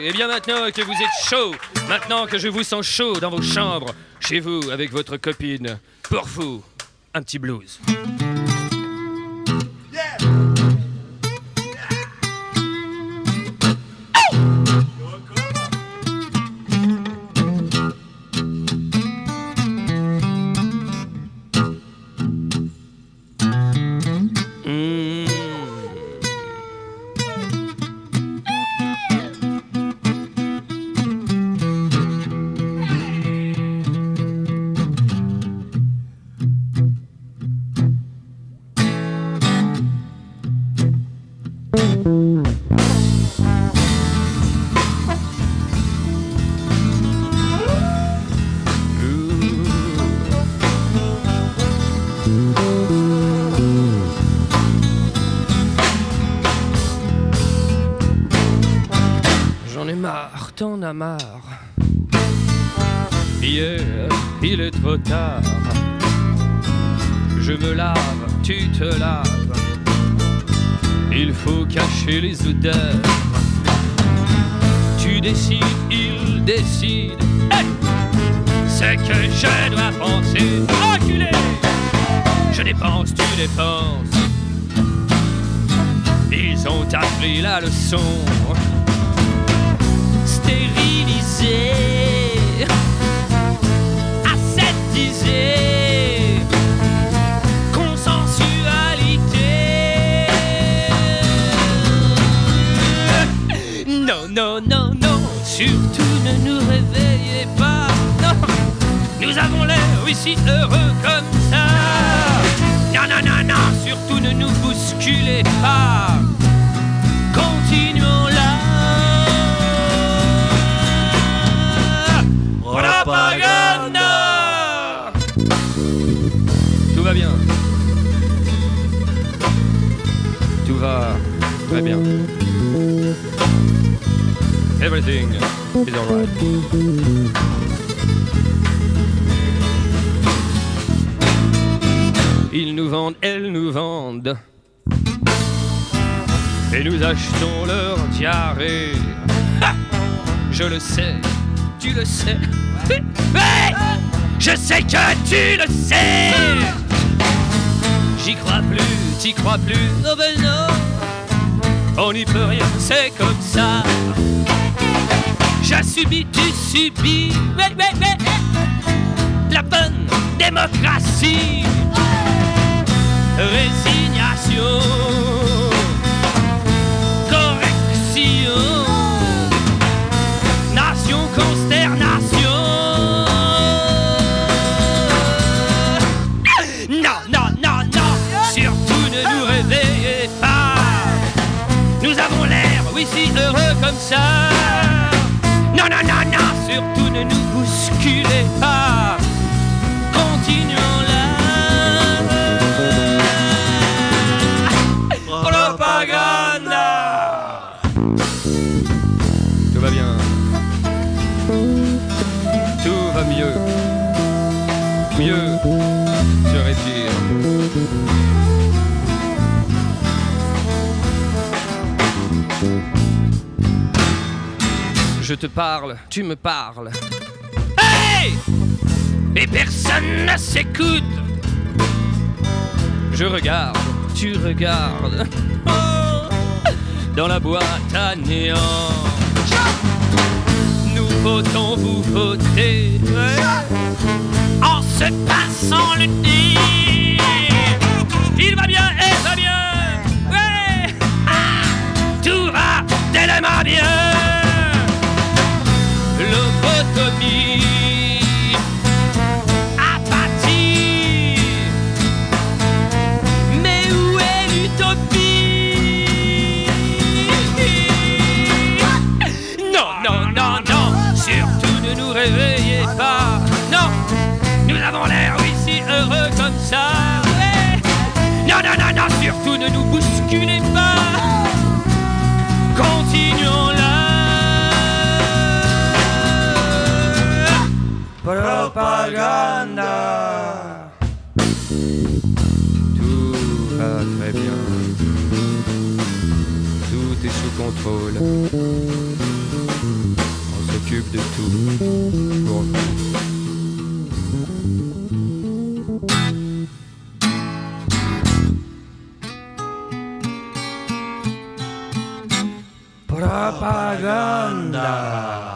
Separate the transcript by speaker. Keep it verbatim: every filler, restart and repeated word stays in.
Speaker 1: Et bien maintenant que vous êtes chaud, maintenant que je vous sens chaud dans vos chambres, chez vous avec votre copine, pour vous, un petit blues.
Speaker 2: J'en ai marre, t'en as marre. Hier, il est trop tard. Je me lave, tu te laves. Il faut cacher les odeurs. Tu décides, il décide. Hey, c'est que je dois penser. Enculé! Je dépense, tu dépenses. Ils ont appris la leçon. Stérilisé, aseptisé, consensualité. Non, non, non, non, surtout ne nous réveillez pas. Non, nous avons l'air, oui, si heureux comme ça. Non, non, non, non, surtout ne nous bousculez pas. Continuons là. Propaganda. Tout va bien. Tout va très bien. Everything is alright. Ils nous vendent, elles nous vendent. Et nous achetons leur diarrhée. Ha! Je le sais, tu le sais. Mais je sais que tu le sais. J'y crois plus, t'y crois plus. Oh ben non, on n'y peut rien, c'est comme ça. J'ai subi, tu subis. Ouais, ouais, ouais. La bonne démocratie. Résignation. Correction. Nation, consternation. Non, non, non, non. Surtout ne nous réveillez pas. Nous avons l'air, oui, si heureux comme ça. Non, non, non, non. Surtout ne nous bousculez pas. Continuons là. Propaganda. Tout va bien. Tout va mieux. Mieux serait-il. Je te parle, tu me parles. Hey! Et personne ne s'écoute. Je regarde, tu regardes. Oh, dans la boîte à néant. Nous votons, vous votez. En se passant le nez. Il va bien, elle va bien. Ouais. Ah, tout va tellement bien. Lobotomie, apathie. Mais où est l'utopie? Non, non, non, non. Surtout ne nous réveillez pas. Non, nous avons l'air, oui, si heureux comme ça. Ouais. Non, non, non, non. Surtout ne nous bousculez pas. Continuons là. Propaganda. Tout va très bien. Tout est sous contrôle.
Speaker 1: s'occupe de tout. Bon. Propaganda.